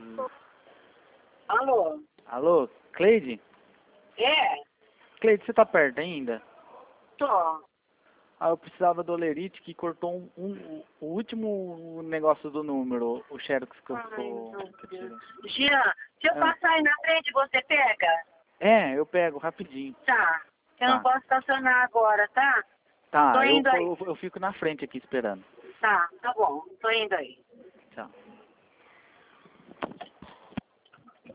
Alô? Alô, Cleide? É? Cleide, você tá perto ainda? Tô. Ah, eu precisava do Olerite que cortou o último negócio do número, o xerox que eu Ai, tô... meu que eu Deus. tirei. Jean, se eu passar aí na frente, você pega? É, eu pego rapidinho. Tá. Eu não Tá, posso estacionar agora, tá? Tô tá, indo aí. eu fico na frente aqui esperando. Tá bom. Tô indo aí.